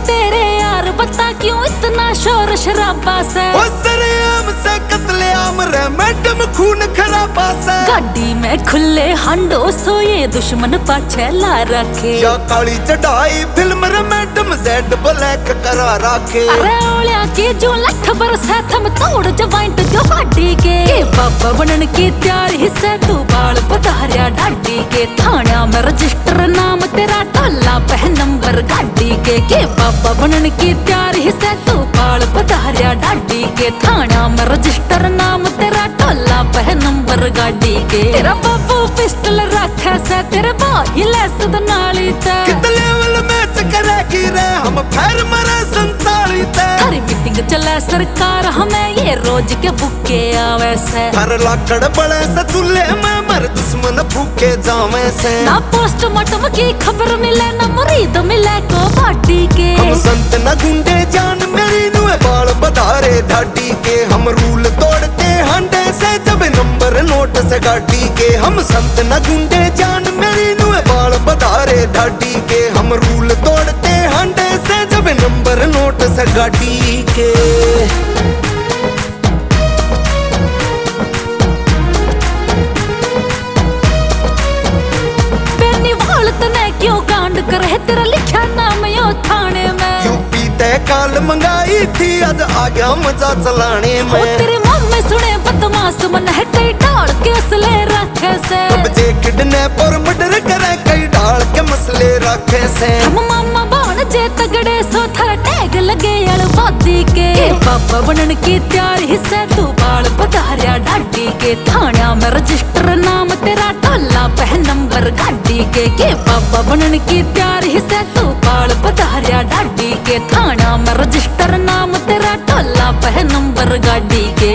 तेरे यार बता क्यों इतना शोर शराबा से। ओ सरेआम से कत्लेआम रे मैडम खून खराबा से। गाड़ी में खुले हांडो सोए दुश्मन पाछे ला रखे। या काली चढ़ाई फिल्म रे मैडम जेड ब्लैक करा रखे। अरे ओलिया की जो लठ बरस है थम तोड़ जवाइंट जो हाडी के बाबा बनन की तैयार हिस्से तू बाल पधारिया ढाडी के। थाना में रजिस्टर नाम तेरा टोला पह नंबर गाड़ी के बाबा बनन की तैयार हिस्से तू बाल पधारिया ढाडी के। थाना में रजिस्टर नाम तेरा टोला पह नंबर गाड़ी के। तेरा बाबू पिस्टल रखे से तेरे भाई लैस नाली ते। कित लेवल मैच करेगी रे हम फैर मरे 47 ते। थारी मीटिंग चले सरकार हमें ये रोज के बुके आवे से। हर लाकड़ बड़े से चूल्हे में मर दुश्मन भूखे जावे से। ना पोस्टमार्टम की खबर मिले ना मुरीद मिले को पार्टी के। हम संत न गुंडे जान मेरी नुए बाल बधारे ढाडी के। हम रूल तोड़ते हांडे से जब नंबर नोट से गाड़ी के। हम संत न गुंडे जान मेरी नुए बाल बधारे ढाडी के। हम रूल तोड़ते हांडे से जब नंबर नोट से गाड़ी के। क्यों कांड करे तेरा लिखा नाम यो थाने में। यूपी तय काल मंगाई थी आज आ गया मजा चलाने में। ओ तेरे मुंह में सुने बदमाश मन है कई डाल के असले रखे से। बजे किडनैप और मर्डर करे कई डाल के मसले रखे से। हम मामा बाण जे तगड़े सो थारा टैग लगे अड़बादी के। बाबा बनन की तैयार हिस्से तू बाल पधारिया ढाडी के। थाना में रजिस्टर नाम तेरा टोला पह नंबर गाड़ी के बाबा बनन की तैयार हिस्से तू बाल पधारिया ढाडी के। थाना में रजिस्टर नाम तेरा टोला पह नंबर गाड़ी के।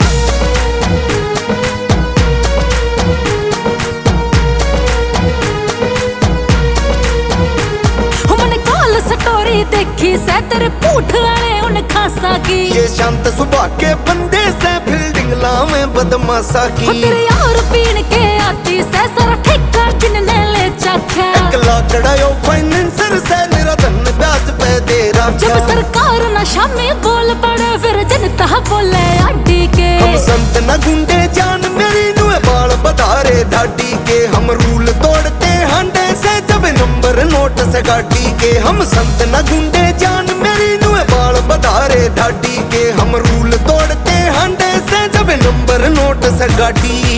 स्टोरी देखी से तेरे पूठ वाले उन खासा की। ये शांत सुबह के बंदे से फील्डिंग लावे बदमाशा की। तेरे यार पीन के आती से सारा ठेका किनने ले चाखा। एक लाकड़ा यो फाइनेंसर से मेरा धन ब्याज पे दे रहा। जब सरकार नशा में बोल पड़े फिर जनता बोले आडी के। हम संत न गुंडे जान मेरी नुए बाल बधारे ढाडी के। हम रूल तोड़ते हांडे से जब नंबर नोट से गाड़ी के। हम संत न गुंडे जान मेरी नुए बाल बधारे ढाडी के। हम रूल तोड़ते हांडे से जब नंबर नोट से गाड़ी